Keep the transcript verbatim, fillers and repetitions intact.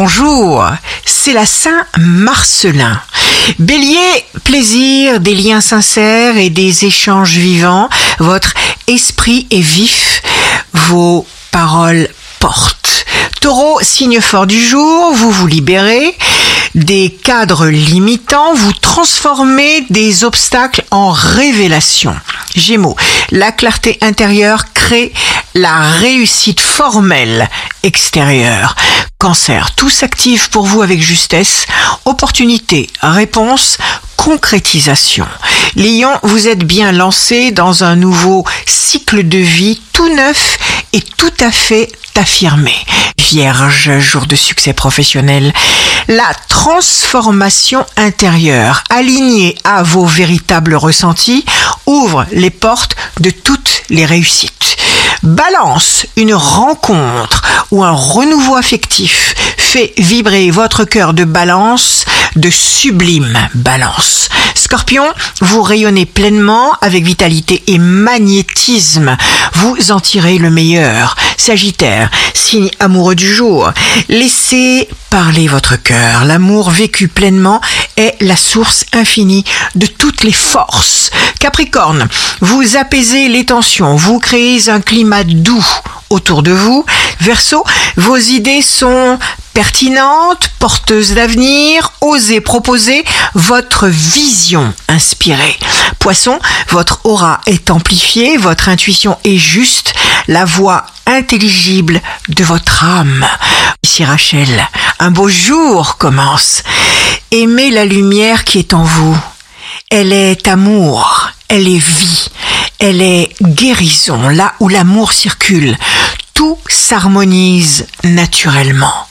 bonjour, c'est la Saint-Marcellin. Bélier, plaisir, des liens sincères et des échanges vivants. Votre esprit est vif, vos paroles portent. Taureau, signe fort du jour, vous vous libérez des cadres limitants, vous transformez des obstacles en révélations. Gémeaux, la clarté intérieure crée la réussite formelle extérieure. Cancer, tout s'active pour vous avec justesse. Opportunité, réponse, concrétisation. Lion, vous êtes bien lancé dans un nouveau cycle de vie tout neuf et tout à fait affirmé. Vierge, jour de succès professionnel. La transformation intérieure, alignée à vos véritables ressentis, ouvre les portes de toutes les réussites. Balance, une rencontre ou un renouveau affectif fait vibrer votre cœur de balance, de sublime balance. Scorpion, vous rayonnez pleinement avec vitalité et magnétisme. Vous en tirez le meilleur. Sagittaire, signe amoureux du jour. Laissez parler votre cœur. L'amour vécu pleinement est la source infinie de toutes les forces. Capricorne, vous apaisez les tensions. Vous créez un climat doux autour de vous. Verseau, vos idées sont pertinentes, porteuses d'avenir, osez proposer votre vision inspirée. Poisson, votre aura est amplifiée, votre intuition est juste, la voix intelligible de votre âme. Ici Rachel, un beau jour commence. Aimez la lumière qui est en vous. Elle est amour, elle est vie, elle est guérison. Là où l'amour circule, tout s'harmonise naturellement.